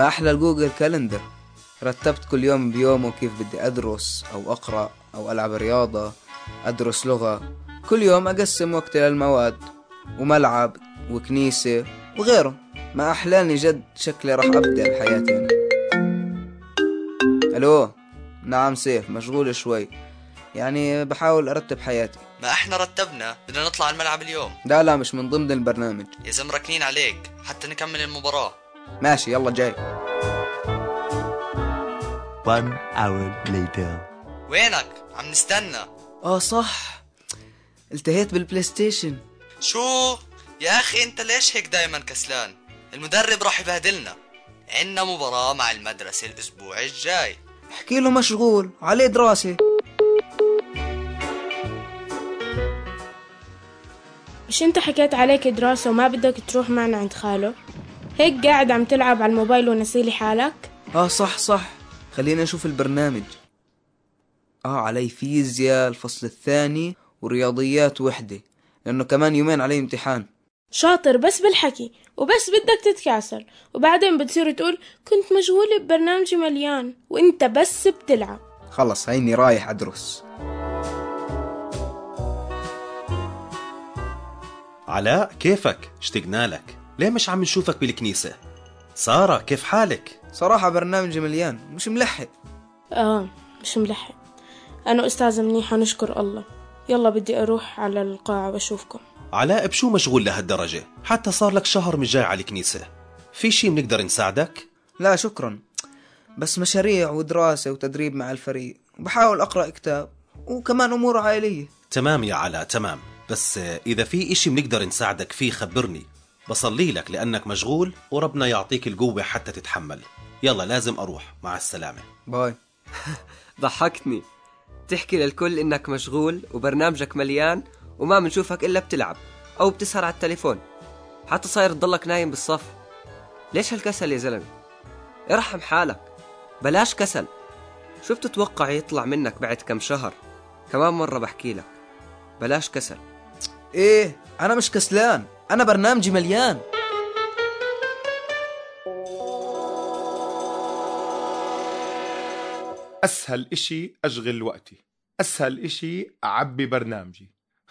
ما أحلى الجوجل كالندر. رتبت كل يوم بيومه، كيف بدي أدرس أو أقرأ أو ألعب رياضة، أدرس لغة. كل يوم أقسم وقتي للمواد، وملعب وكنيسة وغيره. ما أحلاني جد، شكلي راح أبدع بحياتي أنا. ألو، نعم سيف، مشغول شوي، يعني بحاول أرتب حياتي. ما احنا رتبنا بدنا نطلع الملعب اليوم. لا مش من ضمن البرنامج. يا زلمة راكنين عليك حتى نكمل المباراة. ماشي يلا جاي. 1 hour later. وينك؟ عم نستنى. صح، التهيت بالبلاي ستيشن. شو يا اخي انت ليش هيك دايما كسلان؟ المدرب راح يبهدلنا، عنا مباراة مع المدرسة الاسبوع الجاي. احكي له مشغول عليه دراسة. مش انت حكيت عليك دراسة وما بدك تروح معنا عند خاله؟ هيك قاعد عم تلعب على الموبايل ونسيلي حالك؟ صح، خلينا نشوف البرنامج. علي فيزياء الفصل الثاني ورياضيات وحدة، لأنه كمان يومين علي امتحان. شاطر بس بالحكي، وبس بدك تتكاسل وبعدين بتصير تقول كنت مشغول ببرنامجي مليان وانت بس بتلعب. خلص هيني رايح أدرس. علاء كيفك؟ اشتقنا لك، ليه مش عم نشوفك بالكنيسة؟ سارة كيف حالك؟ صراحة برنامجي مليان، مش ملحق. مش ملحق. أنا أستاذة منيحة نشكر الله. يلا بدي أروح على القاعة وأشوفكم. علاء بشو مشغول لهالدرجة؟ حتى صار لك شهر مش جاي على الكنيسة. في شي بنقدر نساعدك؟ لا شكرا، بس مشاريع ودراسة وتدريب مع الفريق، وبحاول أقرأ كتاب، وكمان أمور عائلية. تمام يا علاء تمام، بس إذا في إشي بنقدر نساعدك فيه خبرني. بصلي لك لأنك مشغول، وربنا يعطيك القوة حتى تتحمل. يلا لازم أروح، مع السلامة. باي. ضحكتني، تحكي للكل إنك مشغول وبرنامجك مليان وما منشوفك إلا بتلعب أو بتسهر على التليفون، حتى صاير تضلك نايم بالصف. ليش هالكسل يا زلمة؟ ارحم حالك، بلاش كسل. شو بتتوقع يطلع منك بعد كم شهر؟ كمان مرة بحكي لك بلاش كسل. أنا مش كسلان، أنا برنامجي مليان. أسهل إشي أشغل وقتي، أسهل إشي أعبي برنامجي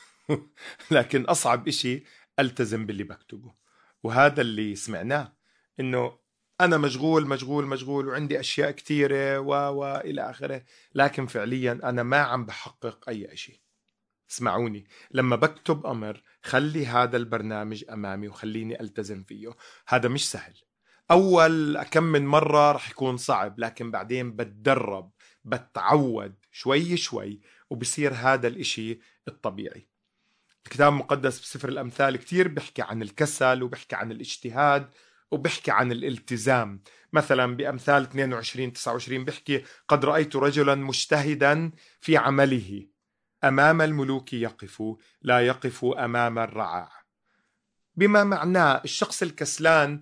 لكن أصعب إشي ألتزم باللي بكتبه. وهذا اللي سمعناه، إنه أنا مشغول وعندي أشياء كتيرة وإلى آخره، لكن فعليا أنا ما عم بحقق أي إشي. اسمعوني، لما بكتب أمر خلي هذا البرنامج أمامي وخليني ألتزم فيه. هذا مش سهل، أول كم من مرة رح يكون صعب، لكن بعدين بتدرب بتعود شوي شوي وبصير هذا الإشي الطبيعي. الكتاب المقدس بسفر الأمثال كتير بيحكي عن الكسل وبيحكي عن الاجتهاد وبيحكي عن الالتزام. مثلا بأمثال 22-29 بيحكي قد رأيت رجلا مجتهدا في عمله، أمام الملوك يقف، لا يقف أمام الرعاع. بما معناه الشخص الكسلان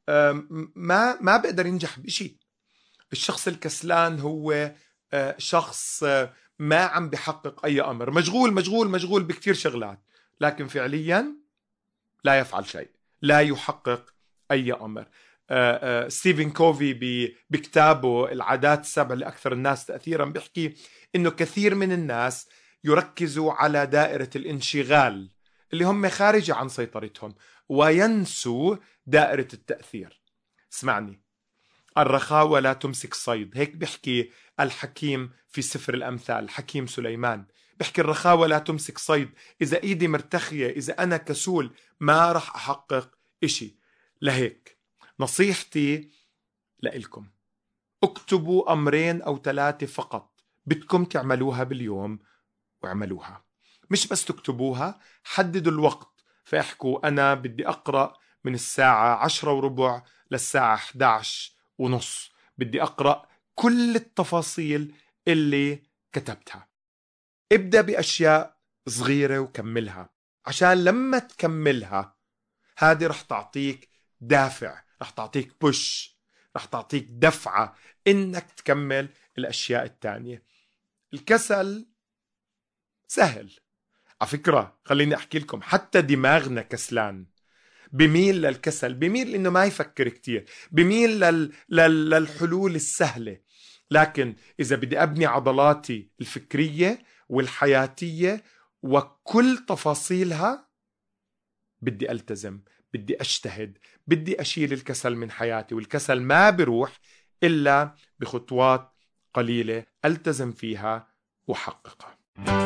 ما بقدر ينجح بشيء. الشخص الكسلان هو شخص ما عم بيحقق أي أمر، مشغول بكتير شغلات، لكن فعليا لا يفعل شيء، لا يحقق أي أمر. ستيفن كوفي بكتابه العادات السبع لأكثر الناس تأثيرا بيحكي إنه كثير من الناس يركزوا على دائرة الانشغال اللي هم خارجة عن سيطرتهم، وينسوا دائرة التأثير. اسمعني، الرخاوة لا تمسك صيد، هيك بيحكي الحكيم في سفر الأمثال، حكيم سليمان بيحكي الرخاوة لا تمسك صيد. إذا إيدي مرتخية، إذا أنا كسول، ما رح أحقق إشي. لهيك نصيحتي لإلكم، اكتبوا أمرين أو 3 فقط بدكم تعملوها باليوم واعملوها. مش بس تكتبوها، حددوا الوقت، فاحكوا أنا بدي أقرأ من الساعة 10:15 للساعة 11:30، بدي أقرأ كل التفاصيل اللي كتبتها. ابدأ بأشياء صغيرة وكملها، عشان لما تكملها هذه رح تعطيك دافع، رح تعطيك بوش، رح تعطيك دفعة إنك تكمل الأشياء التانية. الكسل سهل على فكرة، خليني أحكي لكم، حتى دماغنا كسلان، بميل للكسل، بميل إنه ما يفكر كتير، بميل للحلول السهلة. لكن إذا بدي أبني عضلاتي الفكرية والحياتية وكل تفاصيلها، بدي ألتزم، بدي أجتهد، بدي أشيل الكسل من حياتي. والكسل ما بروح إلا بخطوات قليلة ألتزم فيها وحققها.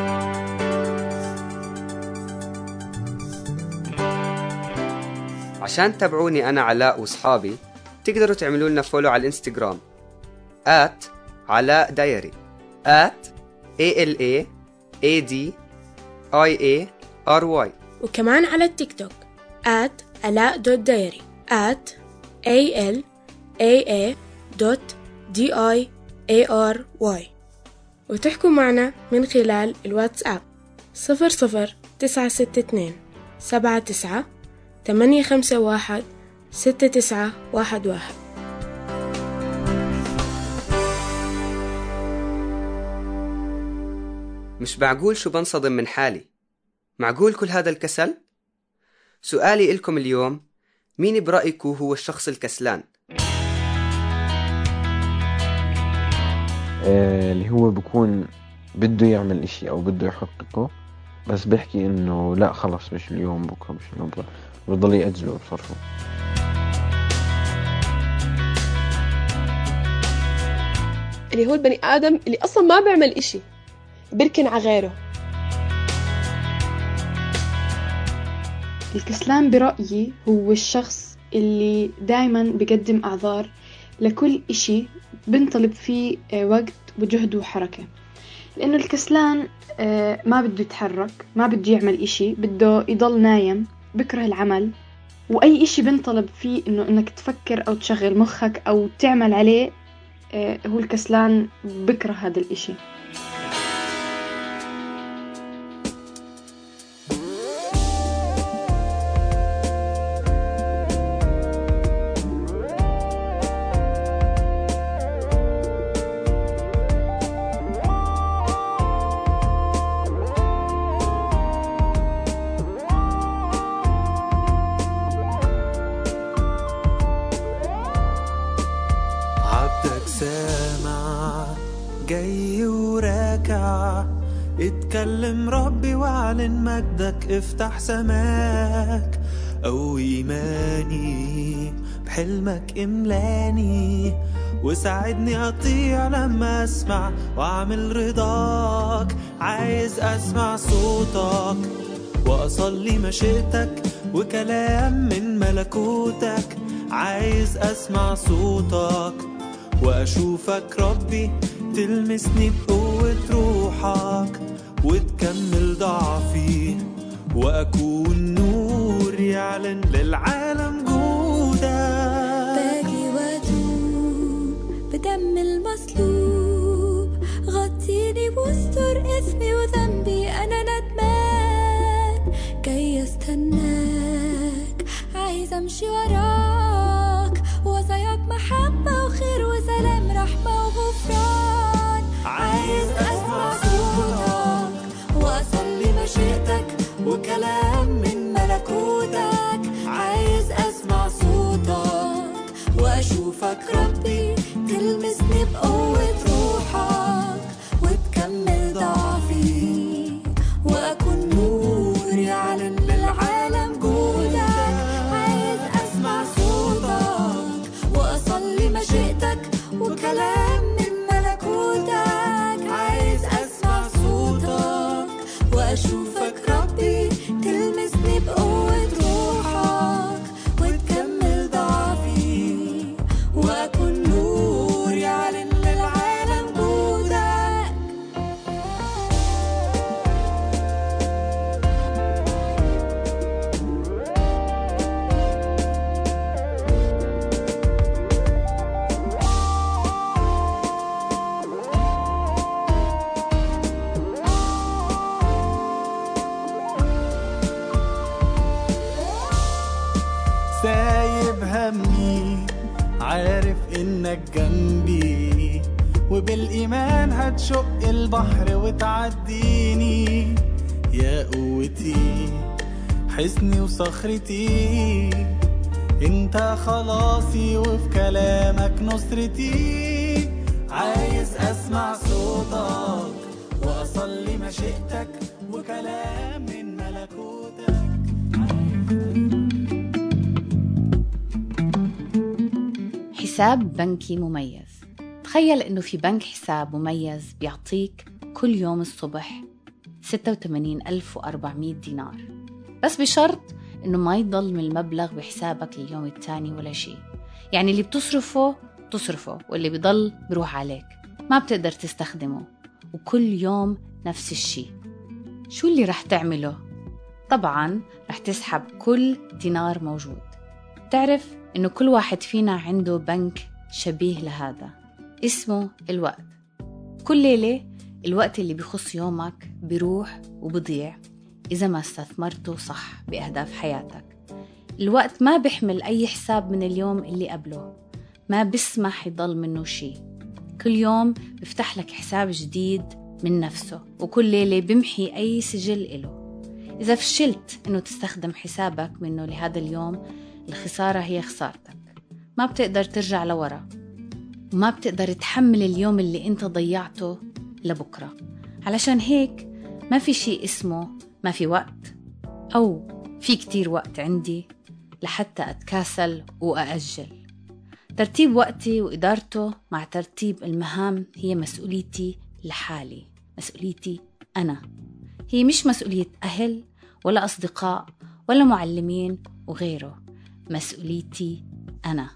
عشان تتابعوني أنا علاء وصحابي تقدروا تعملوا لنا فولو على الانستغرام @علاء دايري @ALAADIARY، وكمان على التيك توك @علاء.diary @ALAA.DIARY، وتحكوا معنا من خلال الواتساب 00962 79 851 6911. مش معقول شو بنصدم من حالي، معقول كل هذا الكسل؟ سؤالي إلكم اليوم، مين برأيكم هو الشخص الكسلان؟ اللي هو بكون بده يعمل إشي أو بده يحققه، بس بيحكي إنه لا خلص مش اليوم، بكرة مش بكرة، بضل يأجله وبصرفه. اللي هو البني آدم اللي أصلا ما بيعمل إشي، بيركن على غيره. الكسلان برأيي هو الشخص اللي دايما بيقدم أعذار لكل إشي بنطلب فيه وقت وجهد وحركة، لأنه الكسلان ما بده يتحرك، ما بده يعمل إشي، بده يضل نايم، بكره العمل، وأي إشي بنطلب فيه إنك تفكر أو تشغل مخك أو تعمل عليه، هو الكسلان بكره هذا الإشي. جاي وراكع، اتكلم ربي واعلن مجدك، افتح سماك قوي إيماني، بحلمك املاني وساعدني أطيع لما أسمع وأعمل رضاك. عايز أسمع صوتك وأصلي مشيئتك وكلام من ملكوتك. عايز أسمع صوتك وأشوفك ربي، تلمسني بقوة روحك وتكمل ضعفي، وأكون نور يعلن للعالم جودك. باجي وأتوب بدم المصلوب، غطيني واستر اسمي وذنبي، أنا ندمان جاي استناك، عايز أمشي وراك، وصاياك محبة وخير وسلام رحمة وغفران. عايز أسمع صوتك وأصلي مشيئتك وكلام من ملكوتك. عايز أسمع صوتك وأشوفك ربي، تلمسني بقوة روحك وتكمل ضعفي، وأكون نور يعلن للعالم جودك. عايز أسمع صوتك وأصلي مشيئتك وكلام من ملكوتك. عايز أسمع صوتك وأشوفك ربي، تلمسني بقوة روحك وتكمل ضعفي، وأكون نور يعلن للعالم جودك. سايب همي، عارف إنك جنبي، وبالإيمان هتشق البحر وتعديني. يا قوتي حصني وصخرتي، انت خلاصي وفي كلامك نصرتي. عايز اسمع صوتك واصلي مشيئتك وكلام من ملكوتك. حساب بنكي مميز. تخيل انه في بنك حساب مميز بيعطيك كل يوم الصبح 86,400 دينار، بس بشرط انه ما يضل من المبلغ بحسابك لليوم الثاني ولا شيء. يعني اللي بتصرفه واللي بيضل بروح عليك، ما بتقدر تستخدمه، وكل يوم نفس الشيء. شو اللي رح تعمله؟ طبعا رح تسحب كل دينار موجود. تعرف إنه كل واحد فينا عنده بنك شبيه لهذا، اسمه الوقت. كل ليلة الوقت اللي بيخص يومك بيروح وبضيع إذا ما استثمرته صح بأهداف حياتك. الوقت ما بيحمل أي حساب من اليوم اللي قبله، ما بيسمح يضل منه شيء. كل يوم بيفتح لك حساب جديد من نفسه، وكل ليلة بيمحي أي سجل إله. إذا فشلت إنه تستخدم حسابك منه لهذا اليوم، الخسارة هي خسارتك. ما بتقدر ترجع لورا، وما بتقدر تحمل اليوم اللي انت ضيعته لبكرة. علشان هيك ما في شيء اسمه ما في وقت، أو في كتير وقت عندي لحتى أتكاسل وأأجل. ترتيب وقتي وإدارته مع ترتيب المهام هي مسؤوليتي لحالي، مسؤوليتي أنا. هي مش مسؤولية أهل ولا أصدقاء ولا معلمين وغيره، مسؤوليتي أنا.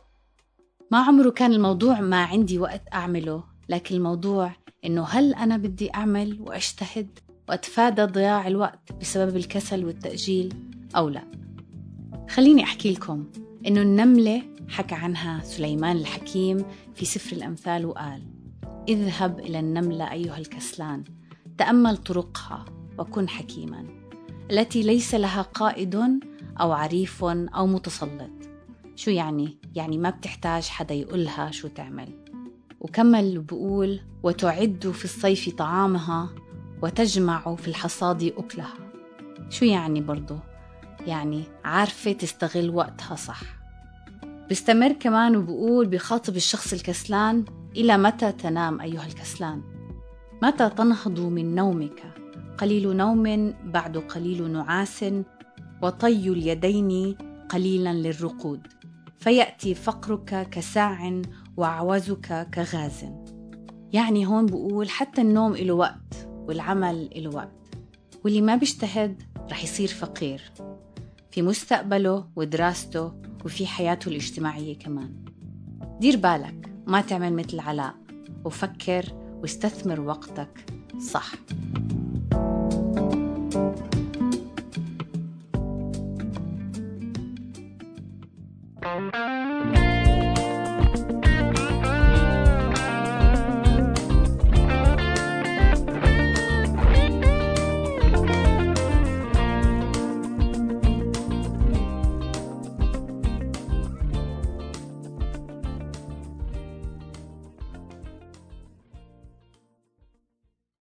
ما عمره كان الموضوع ما عندي وقت أعمله، لكن الموضوع إنه هل أنا بدي أعمل وأجتهد وأتفادى ضياع الوقت بسبب الكسل والتأجيل أو لا. خليني أحكي لكم إنه النملة حكى عنها سليمان الحكيم في سفر الأمثال وقال: اذهب إلى النملة أيها الكسلان، تأمل طرقها وكن حكيما، التي ليس لها قائد أو عريف أو متسلط. شو يعني؟ يعني ما بتحتاج حدا يقولها شو تعمل. وكمل بقول: وتعد في الصيف طعامها وتجمع في الحصاد أكلها. شو يعني برضو؟ يعني عارفة تستغل وقتها صح. بيستمر كمان وبقول بخاطب الشخص الكسلان: إلى متى تنام أيها الكسلان؟ متى تنهض من نومك؟ قليل نوم بعد قليل نعاس، وطي اليدين قليلا للرقود، فيأتي فقرك كساع وعوزك كغاز. يعني هون بقول حتى النوم إله وقت والعمل إله وقت، واللي ما بيجتهد رح يصير فقير في مستقبله ودراسته وفي حياته الاجتماعية كمان. دير بالك ما تعمل مثل علاء، وفكر واستثمر وقتك صح.